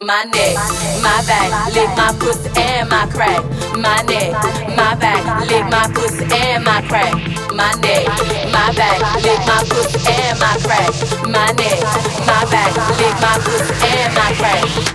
my neck, my back, lick my pussy and my crack. My neck, my back, lick my pussy and my crack. My neck, my back, lick my pussy and my crack. My neck, my back, lick my pussy and my crack.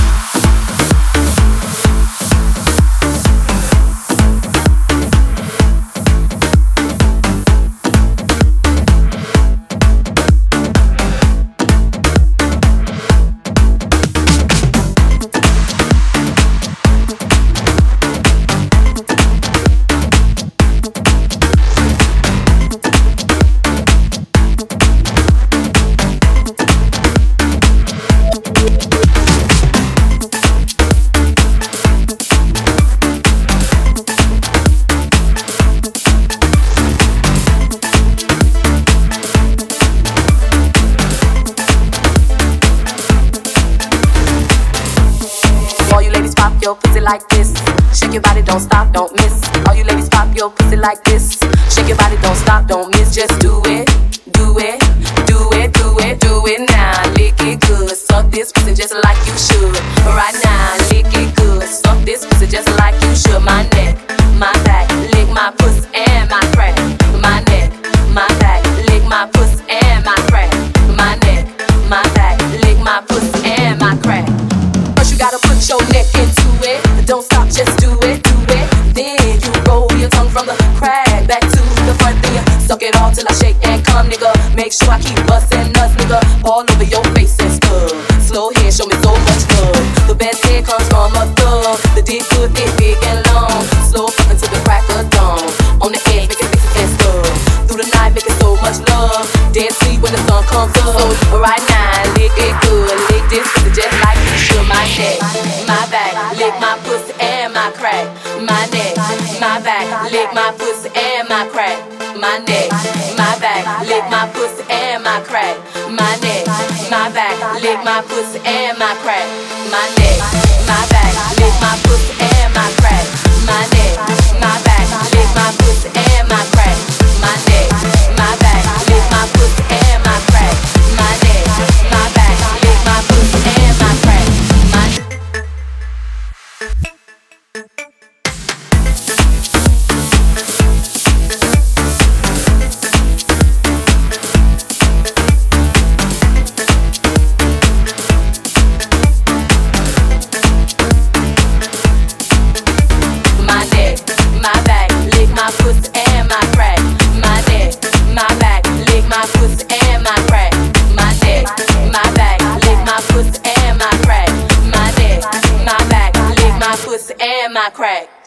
Your pussy like this, shake your body, don't stop, don't miss. All you ladies pop your pussy like this, shake your body, don't stop, don't miss. Just do it, do it, do it, do it, do it now. Lick it good, suck this pussy just like you should. Right now, lick it good, suck this pussy just like you should. My neck, my back, lick my pussy and my crack. My neck, my back, lick my pussy and my crack. My neck, my back, lick my pussy and my crack. First you gotta put your neck into it. Don't stop, just do it, do it. Then you roll your tongue from the crack back to the front. Then you suck it all till I shake and come, nigga. Make sure I keep bustin' nuts, nigga, all over your face and stuff. Slow head, show me so much love. The best head comes from a thug. The dick good, it big and long. Slow fuck until the crack of dawn. On the edge, make it fix it and stuff. Through the night, making so much love. Dead sleep when the sun comes up. Right now, lick it good, lick this pussy just like you should. My neck, my back, lick my pussy and my crack. My neck, my back, lick my pussy and my crack. My neck, my back, lick my pussy and my crack. My neck, my back, lick my pussy and my crack. My neck, my back, lick my pussy and my crack. My neck, my back, lick my pussy and my crack. My neck, my back, lick my pussy and my crack. My neck, my back, lick my pussy and my crack. My crack.